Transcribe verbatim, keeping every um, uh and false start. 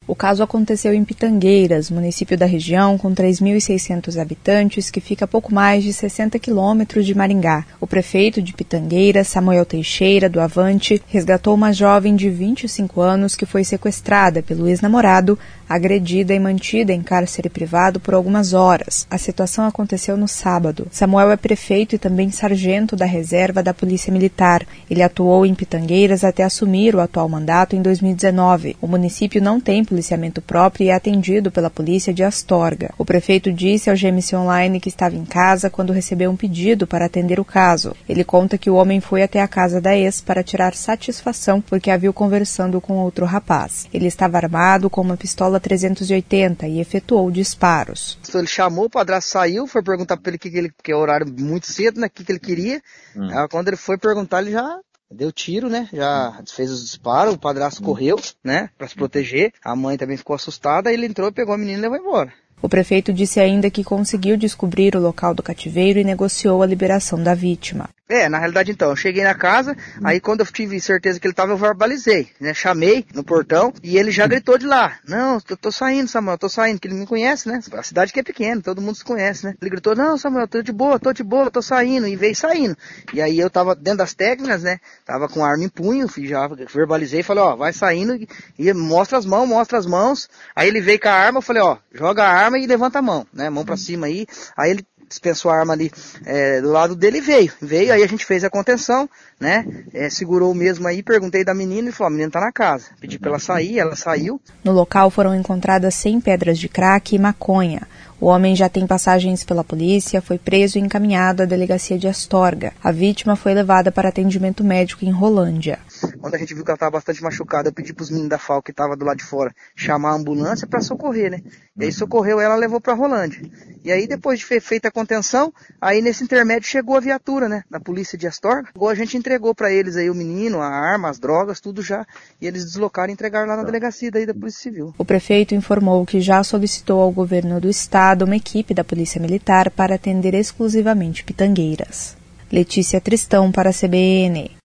O caso aconteceu em Pitangueiras, município da região com três mil e seiscentos habitantes, que fica a pouco mais de sessenta quilômetros de Maringá. O prefeito de Pitangueiras, Samuel Teixeira, do Avante, resgatou uma jovem de vinte e cinco anos que foi sequestrada pelo ex-namorado, agredida e mantida em cárcere privado por algumas horas. A situação aconteceu no sábado. Samuel é prefeito e também sargento da reserva da Polícia Militar. Ele atuou em Pitangueiras até assumir o atual mandato em dois mil e dezenove. O município não tem policiamento próprio e é atendido pela polícia de Astorga. O prefeito disse ao G M C Online que estava em casa quando recebeu um pedido para atender o caso. Ele conta que o homem foi até a casa da ex para tirar satisfação porque a viu conversando com outro rapaz. Ele estava armado com uma pistola trezentos e oitenta e efetuou disparos. Ele chamou, o padrasto saiu, foi perguntar para ele que ele, que é horário muito cedo, né, que, que ele queria. Hum. Aí, quando ele foi perguntar, ele já deu tiro, né? Já fez os disparos, o padrasto correu, né? Pra se proteger. A mãe também ficou assustada, ele entrou, pegou a menina e levou embora. O prefeito disse ainda que conseguiu descobrir o local do cativeiro e negociou a liberação da vítima. É, na realidade então, eu cheguei na casa, aí quando eu tive certeza que ele estava, eu verbalizei, né? Chamei no portão e ele já gritou de lá. Não, eu tô saindo, Samuel, tô saindo, que ele me conhece, né? A cidade que é pequena, todo mundo se conhece, né? Ele gritou, não, Samuel, tô de boa, tô de boa, tô saindo, e veio saindo. E aí eu tava dentro das técnicas, né? Tava com a arma em punho, já verbalizei, falei, ó, vai saindo e, e mostra as mãos, mostra as mãos. Aí ele veio com a arma, eu falei, ó, joga a arma e levanta a mão, né? Mão pra cima aí. Aí ele dispensou a arma ali é, do lado dele e veio. Veio, aí a gente fez a contenção, né? É, segurou mesmo aí, perguntei da menina e falou, a menina tá na casa. Pedi pra ela sair, ela saiu. No local foram encontradas cem pedras de crack e maconha. O homem já tem passagens pela polícia, foi preso e encaminhado à delegacia de Astorga. A vítima foi levada para atendimento médico em Rolândia. Quando a gente viu que ela estava bastante machucada, eu pedi para os meninos da F A O que estavam do lado de fora chamar a ambulância para socorrer, né? E aí socorreu ela, levou para Rolândia. E aí depois de feita a contenção, aí nesse intermédio chegou a viatura, né? Da polícia de Astorga. A gente entregou para eles aí o menino, a arma, as drogas, tudo já. E eles deslocaram e entregaram lá na delegacia daí da Polícia Civil. O prefeito informou que já solicitou ao governo do estado uma equipe da Polícia Militar para atender exclusivamente Pitangueiras. Letícia Tristão para a C B N.